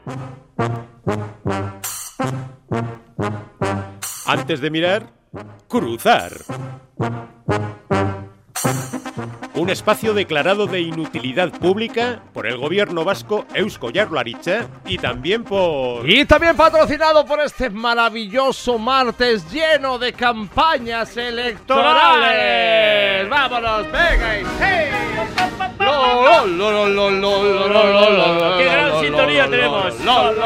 Antes de mirar, cruzar. Un espacio declarado de inutilidad pública por el gobierno vasco Eusko Jaurlaritza y también por... Y también patrocinado por este maravilloso martes lleno de campañas electorales. ¡Vámonos, venga! ¡Hey! ¡Qué gran sintonía tenemos!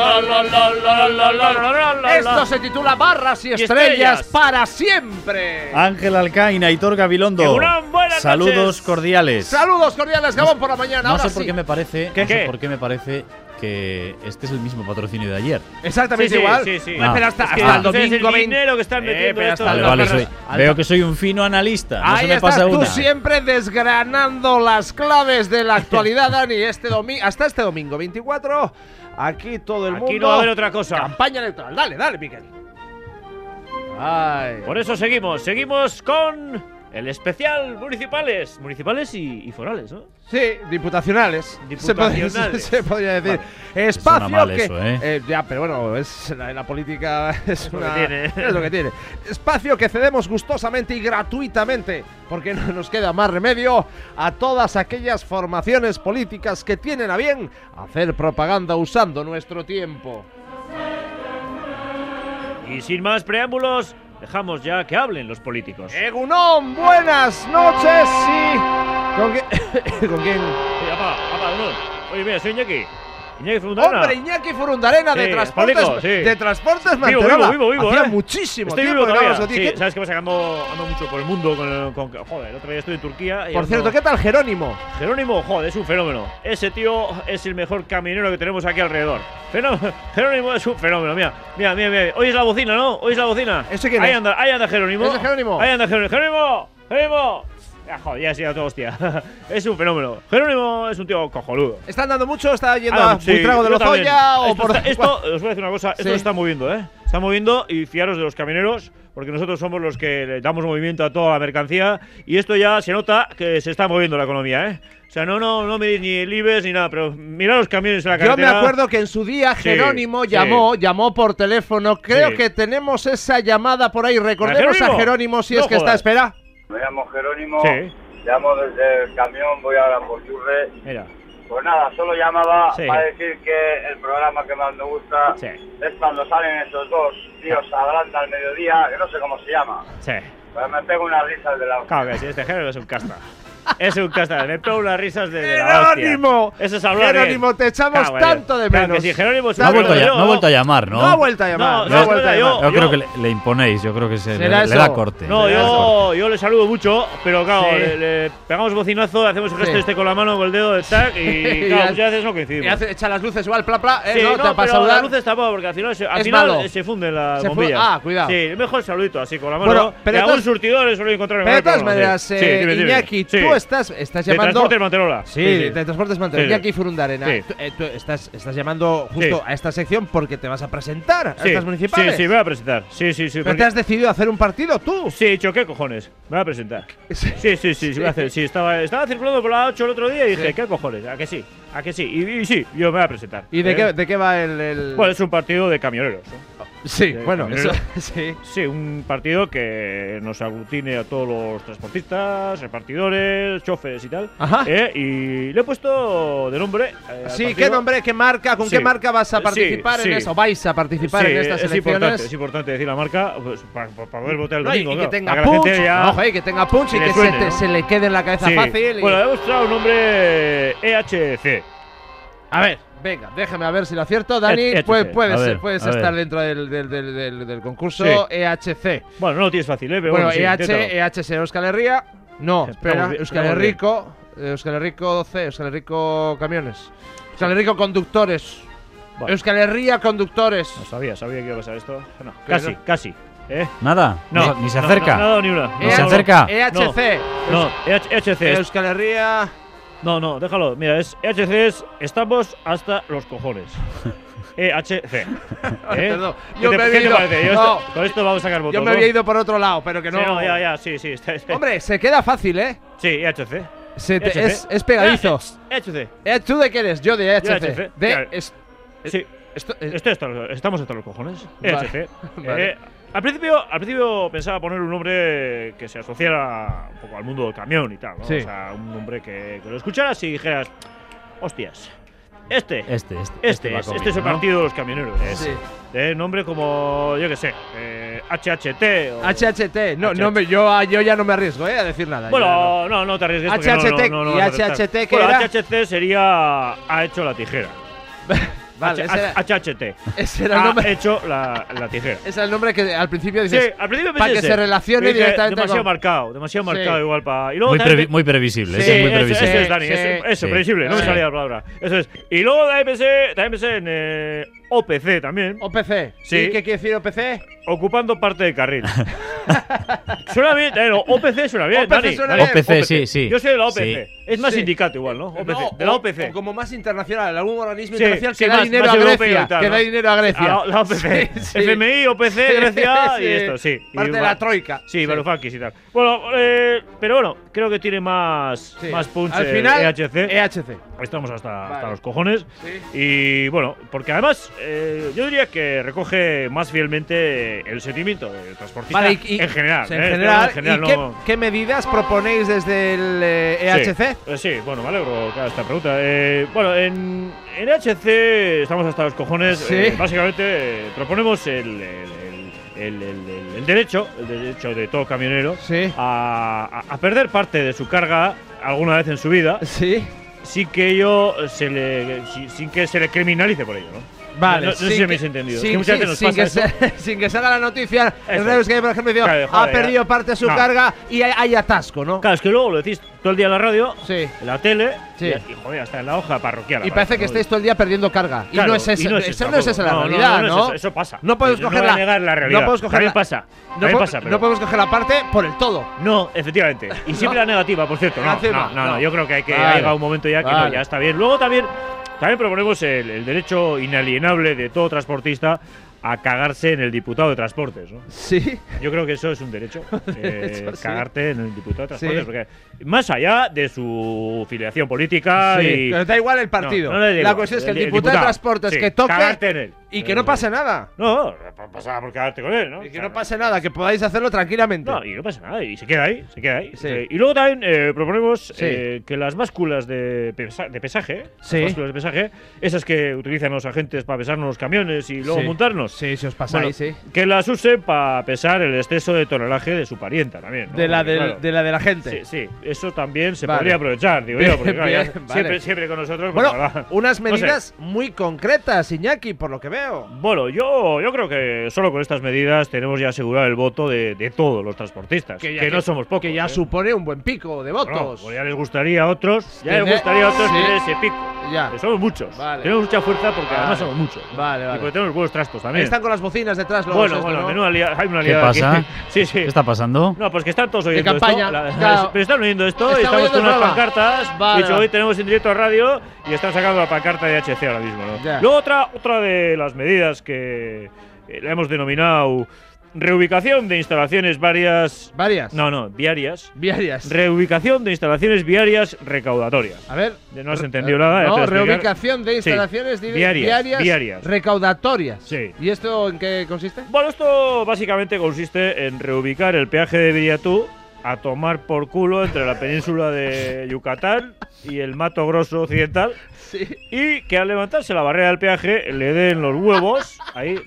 Esto se titula Barras y Estrellas para siempre. Ángel Alcaina, Aitor Gabilondo. Buenas Saludos noches. cordiales. Saludos cordiales, Gabón, por la mañana. No Ahora sé por sí. qué me parece. ¿Qué? No sé por qué me parece que este es el mismo patrocinio de ayer. Exactamente Sí, igual. sí, sí. No, pero hasta, Es que hasta el entonces domingo el 20. dinero que están metiendo pero esto hasta de el Vale, las vale, barras. veo que soy un fino analista. No Ahí se me estás pasa tú una. siempre desgranando las claves de la actualidad, Dani. Hasta este domingo 24, aquí todo el mundo. Aquí no va a haber otra cosa. Campaña electoral. Dale, Miguel. Ay. Por eso seguimos con el especial municipales y forales, ¿no? Sí, diputacionales. Diputacionales. Se podría decir. Vale. Espacio Suena mal que. eso, Ya, pero bueno, es la política es lo una. que tiene. Es lo que tiene. Espacio que cedemos gustosamente y gratuitamente, porque no nos queda más remedio a todas aquellas formaciones políticas que tienen a bien hacer propaganda usando nuestro tiempo. Y sin más preámbulos, dejamos ya que hablen los políticos. Egunon, buenas noches y. ¿Con quién? Apa, uno. Oye, mira, soy Iñaki Furundarena. Hombre, Iñaki Furundarena Sí, de Transportes. Palico, sí. De Transportes Manterola. Vivo, Hacía muchísimo Estoy tiempo vivo que no todavía. hablamos contigo. Sí, sabes qué pasa, que ando mucho por el mundo joder, el otro día estuve en Turquía y Por ando- cierto, ¿qué tal Jerónimo? Jerónimo, joder, es un fenómeno. Ese tío es el mejor camionero que tenemos aquí alrededor. Jerónimo es un fenómeno, mira. Oyes la bocina, ¿no? ¿Oyes la bocina? ¿Ese quién ahí es? Ahí anda Jerónimo. ¿Ese es Jerónimo? Ahí anda Jerónimo. Joder, ya ha sido todo hostia. Es un fenómeno. Jerónimo es un tío cojonudo. ¿Está andando mucho? ¿Está yendo Ah, a sí, Buitrago de yo también. Lozoya? ¿O Esto por esto, os voy a decir una cosa, esto Sí. se está moviendo, ¿eh? Está moviendo y fiaros de los camioneros, porque nosotros somos los que le damos movimiento a toda la mercancía y esto ya se nota que se está moviendo la economía, ¿eh? O sea, no medís ni el IBEX ni nada, pero mirad los camiones en la Yo carretera. me acuerdo que en su día Sí, Jerónimo sí. llamó por teléfono. Creo Sí. que tenemos esa llamada por ahí. Recordemos ¿A Jerónimo? a Jerónimo si No es que está jodas. espera. Me llamo Jerónimo, Sí. llamo desde el camión, voy ahora por Yurre. Mira. Pues nada, solo llamaba Sí. para decir que el programa que más me gusta Sí. es cuando salen estos dos tíos adelante al mediodía, que no sé cómo se llama. Sí. Pero me pego unas risas de la hostia. Claro que sí, este Jerónimo es un casta. Es un casta, me pego unas risas de la hostia. Jerónimo. Eso es hablar bien. Jerónimo, te echamos Claro, vale. tanto de Claro menos. que sí, Jerónimo es un No ha vuelto, fenómeno. no ha vuelto a llamar, ¿no? No ha vuelto a llamar. No, No ha vuelto a yo- llamar. Yo creo que le imponéis, yo creo que le ¿Será da eso? corte. No, Le da corte. yo le saludo mucho, pero claro, Sí. le pegamos bocinazo, hacemos el gesto Sí. este con la mano, con el dedo del tac y Y claro, ya- muchas veces no Y coincidimos. echa las luces igual, pla, Sí, ¿no? no, Para pero saludar. las luces tampoco, porque al final, Es malo. se funden las Se fu- bombillas. ah, cuidado. Sí, es mejor saludito así con la mano. Bueno, pero y algún entonces- surtidor suele encontrar en Pero de el todas programa, maneras, sí. Sí, dime. Iñaki, Sí. tú estás De llamando. Transportes Manterola. Sí, de Transportes Manterola. Sí, sí. Iñaki Furundarena. Sí. Tú estás llamando justo Sí. a esta sección porque te vas a presentar a Sí, estas municipales. Sí, me voy a presentar. Sí. Pero porque- te has decidido a hacer un partido tú. Sí, he dicho, ¿qué cojones? Me voy a presentar. Sí. Sí, voy a hacer. Sí, estaba circulando por la 8 el otro día y dije, Sí. ¿qué cojones? ¿A que sí? ¿A que sí? Y sí, yo me voy a presentar. ¿Y de qué va el...? Bueno, es un partido de camioneros, ¿no? sí, de bueno, eso, camionero. sí. Sí, un partido que nos aglutine a todos los transportistas, repartidores, choferes y tal. Ajá. Y le he puesto de nombre. Al Sí, partido. ¿qué nombre, qué marca, con Sí. qué marca vas a Sí, participar en sí. eso? ¿Vais a participar Sí, en estas es elecciones? importante decir la marca pues, para poder votar el No, domingo. y que claro, tenga para que la punch, gente ya- ojo, y que tenga punch y que le que suene, ¿no? se le quede en la cabeza Sí. fácil. Bueno, hemos traído un nombre EHC. A ver, venga, déjame a ver si lo acierto. Dani, EHC. puedes a ver. estar dentro del concurso Sí. EHC. Bueno, no lo tienes fácil, pero Bueno, sí, inténtalo. EHC Euskal Herria. No, espera, Estamos bien, Euskal estamos bien. Herriko, Euskal Herriko C, Euskal Herriko Camiones. Euskal Herriko Conductores. Bueno. Euskal Herria Conductores. No sabía que iba a pasar esto. No, ¿Qué casi. Nada, No, ni se acerca. No, no, ni una. Ni se acerca. EHC. No, EHC. Euskal Herria. No, déjalo. Mira, EHC estamos hasta los cojones. EHC. Perdón, ¿Qué yo te, me había qué te ido- parece? Yo no. con esto vamos a sacar votos. Yo me ¿no? había ido por otro lado, pero que no. Sí, no, ya, sí. Hombre, se queda fácil, ¿eh? Sí, EHC. Es pegadizo. EHC. ¿Tú de qué eres? Yo de EHC. EHC. De Claro. es- Sí. Estamos hasta los cojones. Vale, EHC. vale. Al principio pensaba poner un nombre que se asociara un poco al mundo del camión y tal, ¿no? Sí. O sea, un nombre que lo escucharas y dijeras, hostias, este es el partido de los camioneros. Sí. Nombre como, yo qué sé, HHT. O HHT. No, yo ya no me arriesgo, a decir nada. Bueno, no te arriesgues. porque HHT no y vas a acertar. HHT, ¿qué Bueno, era? HHT sería ha hecho la tijera. Vale, HHT. ese era el Ha nombre. hecho la tijera. Ese era el nombre que al principio dices. Sí, al principio para pensé que ese. se relacione Dije, directamente demasiado con. marcado Sí. igual para. Y luego también Muy previsible, Sí, ese es muy eso previsible. es, Dani, Sí, eso, sí. previsible, no me Sí. salía la palabra. Eso es. Y luego también pensé en OPC también. OPC. Sí. ¿Y qué quiere decir OPC? Ocupando parte del carril. Suena bien, OPC suena bien, OPC Dani. suena Dani. bien. OPC, sí. Yo soy de la OPC. Sí. Es más Sí. sindicato igual, ¿no? OPC. No, de la OPC. O como más internacional, algún organismo Sí, internacional sí, que da más dinero a europeo Grecia. y tal, Que ¿no? da dinero a Grecia. La OPC. Sí, sí. FMI, OPC, Grecia Sí. y esto, sí. Parte Y de la troika. Sí, Varoufakis y tal. Bueno, pero bueno, creo que tiene más punch Al final, EHC. EHC. Estamos hasta Vale. los cojones. Sí. Y bueno, porque además yo diría que recoge más fielmente el sentimiento del transportista Vale, en general. En general, ¿y no. qué medidas proponéis desde el EHC? Sí, bueno, me alegro que hagas esta pregunta. Bueno, en EHC estamos hasta los cojones. Sí. Básicamente proponemos el derecho de todo camionero Sí. a perder parte de su carga alguna vez en su vida Sí. sin que se le criminalice por ello, ¿no? Vale, No sé si me habéis entendido. Es que muchas veces nos sin, pasa que eso. sin que salga la noticia, en Eso. redes que por ejemplo dice, Claro, ha joder, perdido ya. parte de su No. carga y hay atasco, ¿no? Claro, es que luego lo decís todo el día en la radio, Sí. en la tele, Sí. y joder, hasta en la hoja parroquial. Y parece que estáis todo el día perdiendo carga. Y Claro, no es eso, no es esa la realidad, ¿no? Eso pasa. No podemos No coger voy a la- negar la realidad. no podemos coger También la- pasa. No, También pasa, pero no podemos coger la parte por el todo. No, efectivamente. Y siempre No. la negativa, por cierto. Negativa, No, no. yo creo que ha Vale. llegado un momento ya que no, Vale. ya está bien. Luego también proponemos el derecho inalienable de todo transportista a cagarse en el diputado de transportes, ¿no? Sí. Yo creo que eso es un derecho, Eso sí. cagarte en el diputado de transportes, Sí. porque más allá de su filiación política Sí, y pero da igual el partido. No le da la igual. cuestión es que el diputado de transportes sí, que toque cagarte en él. y que no pase nada. No pasa por cagarte con él, ¿no? Y que O sea, no pase nada, que podáis hacerlo tranquilamente. No, y no pasa nada, y se queda ahí, Sí. Y luego también proponemos Sí. que las básculas de pesaje, Sí. las básculas de pesaje, esas que utilizan los agentes para pesarnos los camiones y luego Sí. montarnos, Sí, si os pasáis, bueno, sí. que las usen para pesar el exceso de tonelaje de su parienta también, ¿no? De la Porque, del- claro, de la de la gente. Sí, eso también se Vale. podría aprovechar, digo yo, porque claro, Bien, ya vale. siempre con nosotros. pues, Bueno, la verdad, unas no sé. medidas muy concretas, Iñaki, por lo que veo. Bueno, yo creo que solo con estas medidas tenemos ya asegurado el voto de todos los transportistas, que no somos pocos. Que ya ¿eh? supone un buen pico de Bueno, votos. pues ya les gustaría a otros, Tener- tener sí. ese pico. Ya. Que somos muchos. Vale. Tenemos mucha fuerza porque Vale. además somos muchos. ¿no? Vale, vale. Y porque tenemos buenos trastos también. Están con las bocinas detrás los bueno, esto, ¿no? hay una ¿Qué liada aquí. pasa? Sí, sí. ¿Qué está pasando? No, pues que están todos oyendo campaña, esto. claro. Pero están oyendo esto Están y estamos oyendo con el unas programa. pancartas. Vale, De hecho, vale. hoy tenemos en directo a radio y están sacando la pancarta de HC ahora mismo, ¿no? Ya. Luego otra de las medidas que la hemos denominado reubicación de instalaciones varias. Varias. No, viarias. Viarias. Reubicación de instalaciones viarias recaudatorias. A ver. No has entendido nada. ya No, te voy a explicar. reubicación de Sí. instalaciones Viarias. recaudatorias. Sí. ¿Y esto en qué consiste? Bueno, esto básicamente consiste en reubicar el peaje de Viriatú a tomar por culo entre la península de Yucatán y el Mato Grosso occidental, Sí. y que al levantarse la barrera del peaje le den los huevos, ahí,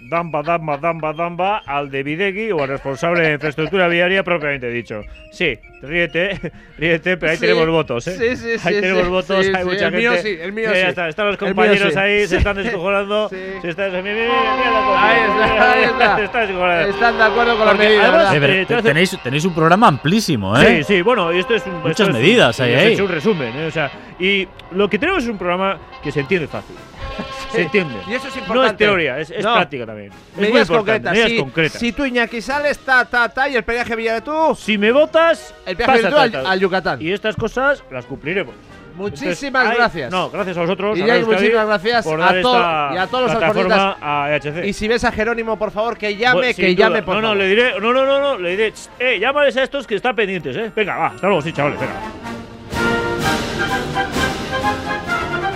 damba, al de Bidegui o al responsable de infraestructura viaria propiamente dicho. Sí, ríete, pero ahí Sí. tenemos votos, ¿eh? Sí, Ahí tenemos sí, votos, sí, hay sí. mucha El gente. mío sí, el mío Ya sí. está, están los El mío compañeros sí. ahí, Sí. se están descojonando. Sí. Se están, mira la cosa, Ahí está, ahí está. se están descojonando. Están de acuerdo con la Porque medida. además- ¿verdad? te hace- Tenéis un programa amplísimo, ¿eh? Sí, bueno, y esto es un. Muchas esto es un- medidas sí, hay os he ahí. hecho un resumen, ¿eh? O sea, y lo que tenemos es un programa que se entiende fácil. Se entiende. Y eso es No importante. es teoría, es No. práctica también. Es muy Medidas importante, concretas. medidas Si, concretas. si tú, Iñaki, sales, y el peaje Villaretú, Si me votas, el peaje Villaretú pasa, al Yucatán. Y estas cosas las cumpliremos. Muchísimas Entonces, gracias. No, gracias a vosotros. Y a ya Radio Euskadi, muchísimas gracias por a dar todo- esta y a todos los plataforma transportistas. a EHC. Y si ves a Jerónimo, por favor, que llame, Bueno, sin que duda. llame, por no, favor. le diré, no, le diré, llámales a estos que están pendientes, Venga, va, hasta luego, sí, chavales, venga.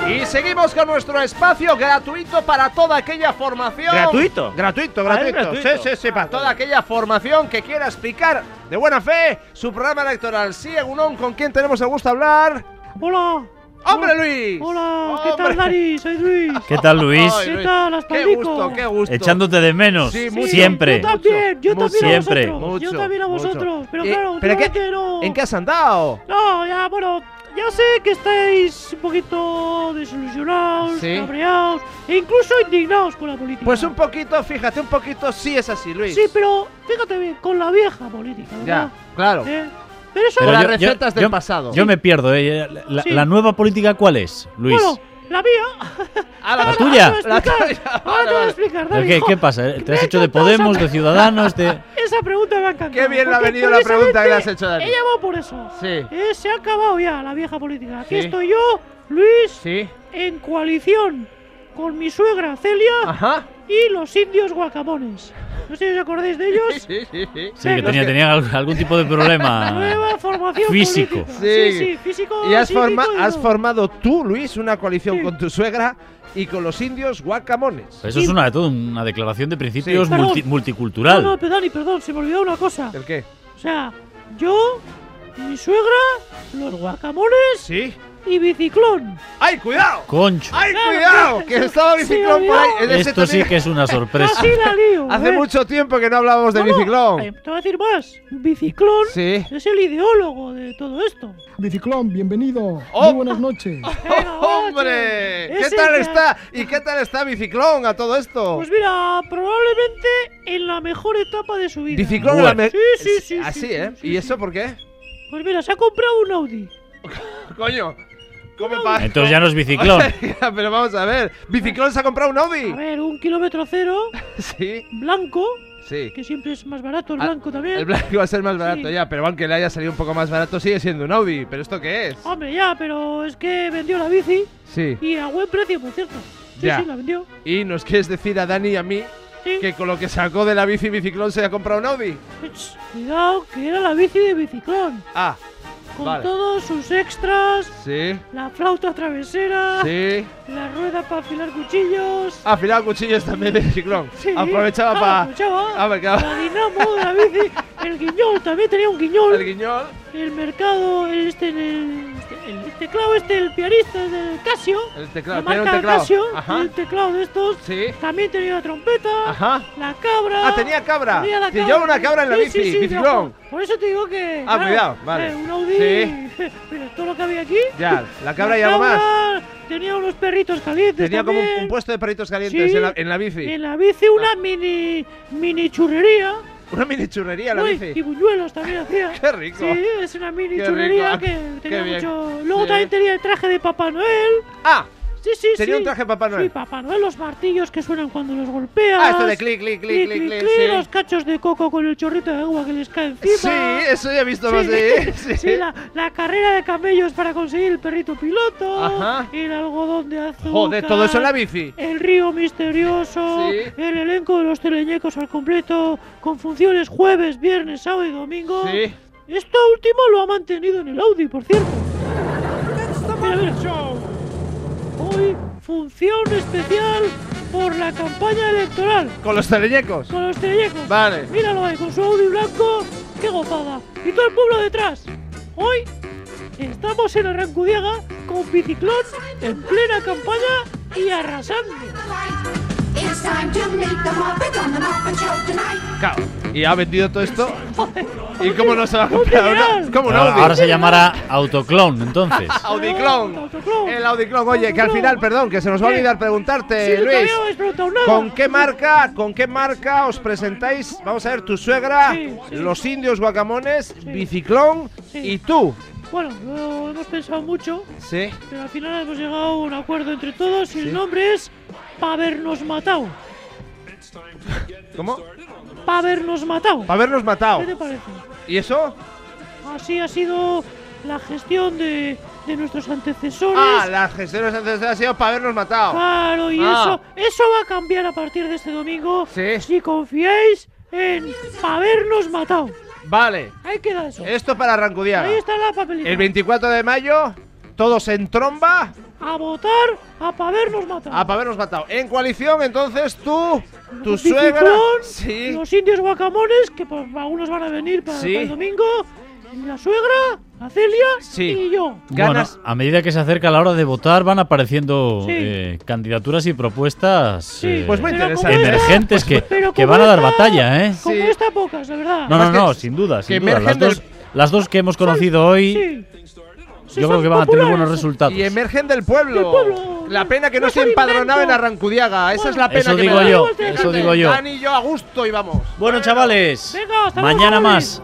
Y seguimos con nuestro espacio gratuito para toda aquella formación. ¿Gratuito? Gratuito, Ah, gratuito. ¿es gratuito? Sí, para toda aquella formación que quiera explicar de buena fe su programa electoral. Sí, Egunon, ¿con quién tenemos el gusto de hablar? Hola. ¡Hombre, Luis! Hola, ¿qué ¡Hombre! tal, Dani? Soy Luis. ¿Qué tal, Luis? Ay, ¿Qué Luis. tal, ¡Qué Aspaldico? gusto, qué gusto! Echándote de menos. Sí, mucho. Siempre. Yo también, yo Mucho. también Siempre. a vosotros. Mucho, Yo también a mucho. vosotros. Pero ¿Pero claro, últimamente no. ¿En qué has andado? No, ya, bueno, ya sé que estáis un poquito desilusionados, Sí. cabreados e incluso indignados con la política. Pues un poquito, fíjate, un poquito sí es así, Luis. Sí, pero fíjate bien, con la vieja política, ¿verdad? Ya, claro. Pero eso Pero no- las recetas del pasado. Yo me pierdo, Sí. ¿La nueva política cuál es, Luis? Bueno, la mía. Ah, ¿La tuya? La tuya. Ahora te voy a Vale. explicar, ¿Pero Dani. ¿Qué pasa? ¿Te has Me hecho de encantó Podemos, esa- de Ciudadanos? Esa pregunta me ha encantado. Qué bien le ha porque venido la pregunta que le has hecho, Dani. He llamado por eso. Sí. Se ha acabado ya la vieja política. Aquí Sí. estoy yo, Luis, Sí. en coalición con mi suegra Celia Ajá. y los indios guacamones. No sé si os acordáis de ellos. Sí, sí, sí. Sí, que Venga. tenían algún tipo de problema Nueva formación físico. política. Sí. Sí, físico. Y has, psíquico y has todo. formado tú, Luis, una coalición Sí. con tu suegra y con los indios guacamones. Eso es toda una declaración de principios Sí. Perdón. multicultural. No, Dani, perdón, se me olvidó una cosa. ¿El qué? O sea, yo, mi suegra, los guacamones Sí. y biciclón. ¡Ay, cuidado! Concho. ¡Ay, Claro, cuidado! claro, Que se- estaba se Biciclón me por ahí. olvidó. Ese Esto sí también- que es una sorpresa. Casi la lío. Hace mucho tiempo que no hablábamos de No, no, Biciclón. te voy a decir más. Biciclón Sí. es el ideólogo de todo esto. Biciclón, bienvenido. Oh. Muy buenas noches. Venga, ¡Hombre! guacho. ¿Qué Ese tal que- está? ¿Y qué tal está Biciclón a todo esto? Pues mira, probablemente en la mejor etapa de su vida. Biciclón Bueno. la me- Sí, Así, sí, ¿eh? sí, ¿Y sí. eso por qué? Pues mira, se ha comprado un Audi. Coño. ¿Cómo pa- Entonces ya no es biciclón. Pero vamos a ver. ¿Biciclón se ha comprado un Audi? A ver, un kilómetro cero, Sí. blanco, Sí. que siempre es más barato el Ah, blanco también. El blanco va a ser más barato Sí. ya, pero aunque le haya salido un poco más barato, sigue siendo un Audi. ¿Pero esto qué es? Hombre, ya, pero es que vendió la bici Sí. y a buen precio, por cierto. Sí, Ya. sí, la vendió. Y nos quieres decir a Dani y a mí Sí. que con lo que sacó de la bici Biciclón se ha comprado un Audi. Ch, cuidado, que era la bici de biciclón. Ah, Con vale. todos sus extras, Sí. la flauta travesera, Sí. la rueda para afilar cuchillos. Afilado cuchillos también de Biciclón. Sí. Aprovechaba Ah, para. aprovechaba. mercado. La dinamo de la bici, el guiñol, también tenía un guiñol. El guiñol. El mercado, el teclado el pianista del Casio. El teclado. La Tiene un marca teclado. Casio, Ajá. el teclado de estos. Sí. También tenía la trompeta, Ajá. la cabra. Ah, tenía cabra. Tenía la Que llevaba una cabra en la Sí, bici, sí, sí, Biciclón. Por eso te digo que. Ah, cuidado, vale. Un Audi. Sí. Mira, todo lo que había aquí. Ya, la cabra La y algo más. cabra, tenía unos perritos calientes. Tenía como también. un puesto de perritos calientes Sí. en la bici. En la bici una mini churrería. Una mini churrería la Uy, bici. y buñuelos también hacía. Qué rico. Sí, es una mini Qué churrería rico. que Qué tenía bien. mucho. Luego Sí. también tenía el traje de Papá Noel. Ah, Sí, sí, tenía sí. un traje de Papá Noel. Sí, Papá Noel, los martillos que suenan cuando los golpeas. Ah, esto de clic, clic, clic, clic, clic. Sí. Los cachos de coco con el chorrito de agua que les cae encima. Sí, eso ya he visto Sí, más de. Sí. sí, la carrera de camellos para conseguir el perrito piloto. Ajá. El algodón de azúcar. Joder, todo eso en la bici. El río misterioso. Sí. El elenco de los teleñecos al completo. Con funciones jueves, viernes, sábado y domingo. Sí. Esto último lo ha mantenido en el Audi, por cierto. Mira, mira. Hoy, función especial por la campaña electoral. Con los teleñecos. Con los teleñecos. Vale. Míralo ahí, con su Audi blanco. ¡Qué gozada! Y todo el pueblo detrás. Hoy estamos en Arrancudiaga con Biciclón en plena campaña y arrasando. It's time to meet the Muppet on the Muppet Show tonight. Claro. Y ha vendido todo esto. Joder, ¿Y cómo no se va a un comprar dineral. una? ¿Cómo un Ahora, Audi? ahora se llamará Autoclone, entonces. Audiclón. Autoclón. El Audiclón. Oye, que al Autoclón. final, perdón, que se nos va a ¿Qué? olvidar Sí, preguntarte, todavía Luis. no habéis preguntado nada. Con qué marca os presentáis? Vamos a ver, tu suegra, Sí, sí. los indios guacamones, Biciclón Sí. y tú. Bueno, lo hemos pensado mucho, Sí. pero al final hemos llegado a un acuerdo entre todos y Sí. el nombre es Pa' habernos matado. ¿Cómo? Pa' habernos matado. Para habernos matado. ¿Qué te parece? ¿Y eso? Así ha sido la gestión de nuestros antecesores. Ah, las gestiones anteriores han sido para habernos matado. Claro, y Ah. eso va a cambiar a partir de este domingo. Sí. Si confiáis en habernos matado. Vale. Ahí queda eso. Esto para Arrancudiaga. Ahí está la papelita. El 24 de mayo, todos en tromba a votar a pa' vernos matar. Ah, para habernos matado. En coalición, entonces tú, tu Biciclón, suegra. Sí. Los indios guacamones, que pues, algunos van a venir para Sí. el domingo. La suegra, la Celia Sí. y yo. Ganas. Bueno, a medida que se acerca la hora de votar van apareciendo Sí. candidaturas y propuestas Sí. Pues muy Pero interesante. como esta- emergentes pero que como van a dar esta- batalla, ¿eh? Como Sí. esta pocas, de verdad. No, Más no, no, que- sin duda, que sin duda. emergen Las dos que hemos conocido hoy, Sí. Sí, yo son creo que van a tener populares. buenos resultados. Y emergen del pueblo. Del pueblo. La pena que no No se son empadronaba en inventos. Arrancudiaga. Esa es la pena Eso que digo me da. yo, Fíjate. eso digo yo. Dani y yo a gusto y vamos. Bueno, chavales, Venga, hasta luego, mañana chavales. más.